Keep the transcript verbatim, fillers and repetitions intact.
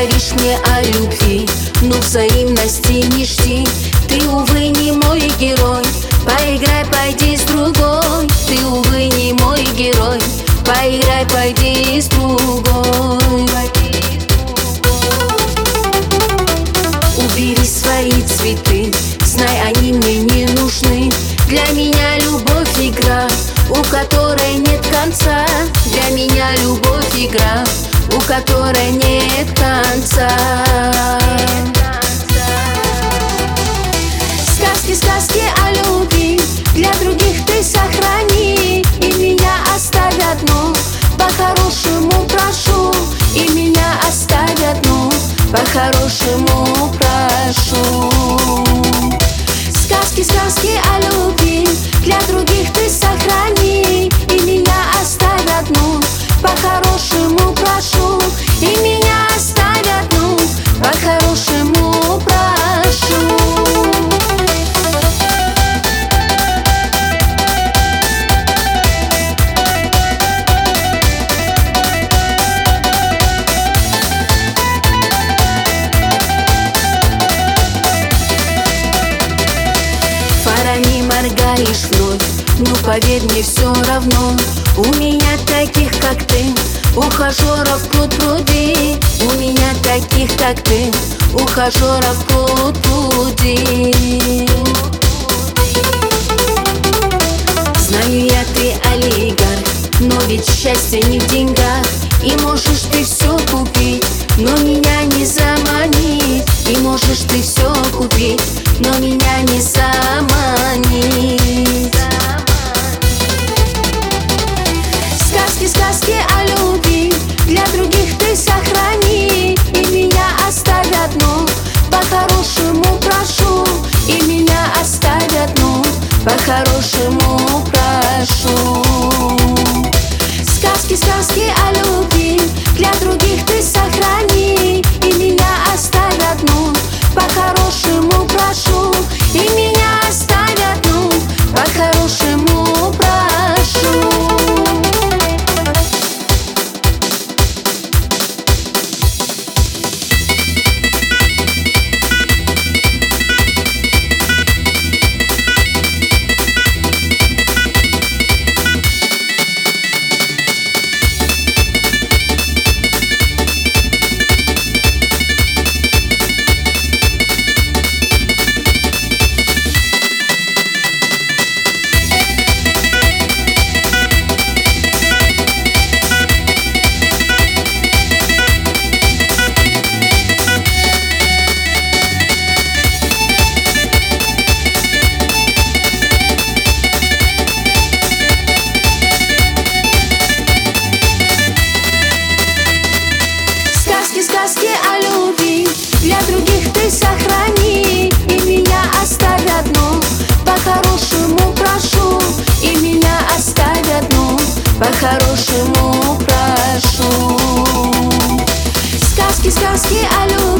говоришь мне о любви, но взаимности не жди. Ты, увы, не мой герой, поиграй, пойди с другой. Ты, увы, не мой герой, поиграй, пойди с другой. Убери свои цветы, знай, они мне не нужны. Для меня любовь игра, у которой нет конца. Для меня любовь игра, у которой нет конца. Сказки, сказки о любви для других ты сохрани, и меня оставь одну, по-хорошему прошу. И меня оставь одну, по-хорошему прошу. Сказки, сказки о любви для других ты сохрани, и меня оставь одну, по-хорошему прошу. И меня оставь одну, по-хорошему прошу. Фарами моргаешь вновь, ну поверь мне, все равно. У меня таких, как ты, ухажеров пруд пруди. У меня таких, как ты, ухажеров пруд пруди. Знаю я, ты олигарх, но ведь счастье не в деньгах. И можешь ты все купить, но меня не заманить. И можешь ты все купить, но меня не заманить. Сказки, сказки о любви для других ты сохрани, и меня оставь одну, по-хорошему прошу. И меня оставь одну, по-хорошему прошу. Сказки, сказки о любви для других ты сохрани, и меня оставь одну, по-хорошему прошу. И меня оставь одну, по-хорошему прошу. Сказки о любви для других ты сохрани, и меня оставь одну, по-хорошему прошу. И меня оставь одну, по-хорошему прошу. Сказки, сказки о любви.